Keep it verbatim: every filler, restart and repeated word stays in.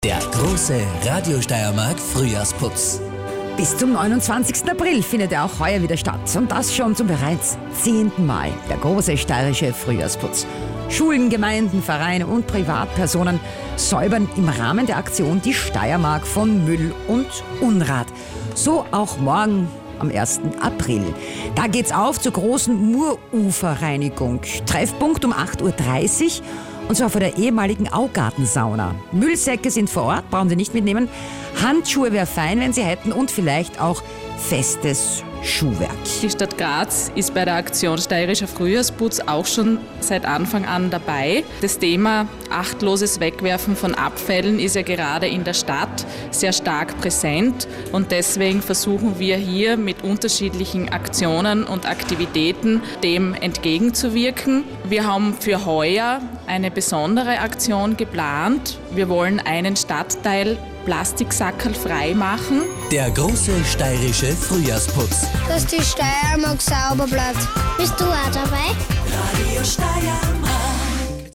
Der große Radio Steiermark Frühjahrsputz. Bis zum neunundzwanzigsten April findet er auch heuer wieder statt. Und das schon zum bereits zehnten Mal. Der große steirische Frühjahrsputz. Schulen, Gemeinden, Vereine und Privatpersonen säubern im Rahmen der Aktion die Steiermark von Müll und Unrat. So auch morgen am ersten April. Da geht's auf zur großen Muruferreinigung. Treffpunkt um acht Uhr dreißig. Und zwar vor der ehemaligen Augartensauna. Müllsäcke sind vor Ort, brauchen Sie nicht mitnehmen. Handschuhe wäre fein, wenn Sie hätten, und vielleicht auch festes Schuhwerk. Die Stadt Graz ist bei der Aktion Steirischer Frühjahrsputz auch schon seit Anfang an dabei. Das Thema achtloses Wegwerfen von Abfällen ist ja gerade in der Stadt sehr stark präsent und deswegen versuchen wir hier mit unterschiedlichen Aktionen und Aktivitäten dem entgegenzuwirken. Wir haben für heuer eine besondere Aktion geplant. Wir wollen einen Stadtteil Plastiksackerl frei machen. Der große steirische Frühjahrsputz. Dass die Steiermark sauber bleibt. Bist du auch dabei? Radio Steiermark.